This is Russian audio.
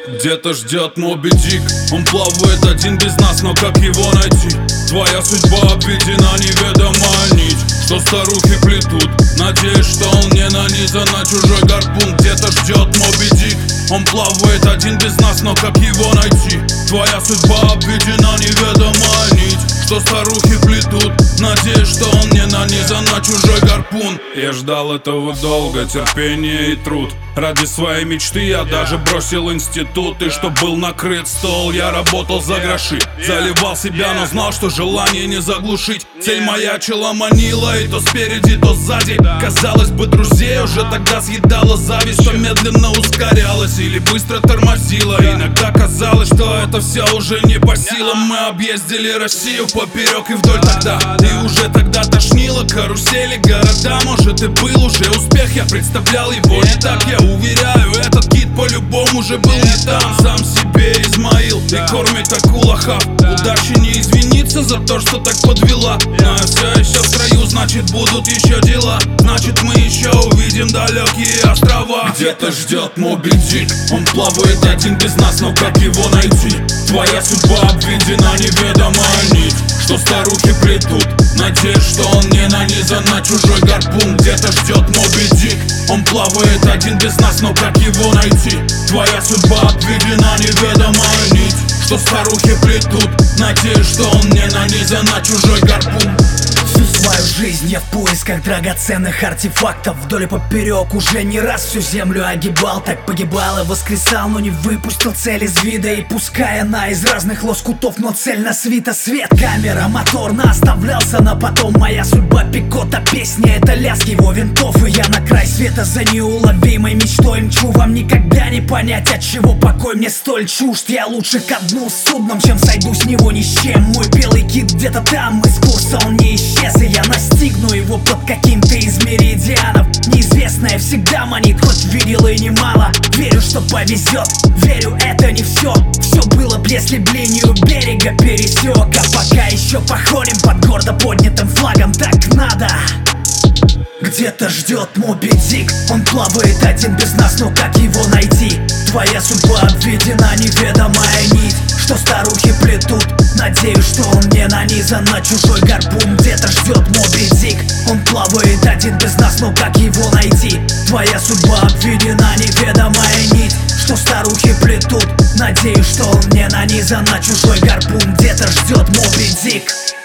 Где-то ждет Моби Дик. Он плавает один без нас, но как его найти? Твоя судьба обведена неведомая нить, что старухи плетут. Надеюсь, что он не нанизан на чужой гарпун. Где-то ждет Моби Дик. Он плавает один без нас, но как его найти? Твоя судьба обведена неведомая нить, что старухи плетут. Надеюсь, что он не нанизан на чужой гарпун. Я ждал этого долго, терпение и труд. Ради своей мечты я даже бросил институт. И чтоб был накрыт стол, я работал за гроши. Заливал себя, но знал, что желание не заглушить. Цель маячила, манила, и то спереди, то сзади. Казалось бы, друзей уже тогда съедала зависть, что медленно ускорялась или быстро тормозила. Иногда казалось, что это все уже не по силам. Мы объездили Россию поперек и вдоль тогда. И уже тогда тошнило карусели, города. Может, и был уже успех, я представлял его не так. Я уверяю, этот кит по-любому же был не там. Сам себе Измаил и кормит акула хав. Удачи не извиниться за то, что так подвела. Но я все еще в строю, значит будут еще дела. Значит мы еще увидим далекие острова. Где-то ждет Моби Дик. Он плавает один без нас, но как его найти? Твоя судьба обведена неведомая нить, что старухи плетут. Надеюсь, что он не нанизан на чужой гарпун. Где-то ждет Моби Дик. Он плавает один без нас, но как его найти? Твоя судьба обведена неведомая нить, что старухи плетут. Надеюсь, что он не нанизан на чужой гарпун. Всю свою жизнь я в поисках драгоценных артефактов. Вдоль и поперек уже не раз всю землю огибал. Так погибал и воскресал, но не выпустил цель из вида. И пускай она из разных лоскутов, но цельно свита. Свет, камера, моторно оставлялся на потом. Моя судьба пикота, песня это лязг его винтов. И я на край света за неуловимой мечтой мчу. Вам никогда не понять, от чего покой мне столь чужд. Я лучше ко дну с судном, чем сойду с него ни с чем. Мой белый кит где-то там, из курса он не исчез. И я настигну его под каким-то из меридианов. Неизвестное всегда манит, хоть видел и немало. Верю, что повезет, верю, это не все. Все было б, если б линию берега пересек. А пока еще походим под гордо поднятым флагом. Так надо. Где-то ждет Моби Дик. Он плавает один без нас, но как его найти? Твоя судьба обведена неведомая нить, что старухи плетут. Надеюсь, что он не нанизан на чужой гарпун. Где-то ждет Моби Дик. Он плавает один без нас, но как его найти? Твоя судьба обведена неведомая нить, что старухи плетут. Надеюсь, что он не нанизан на чужой гарпун. Где-то ждет Моби Дик.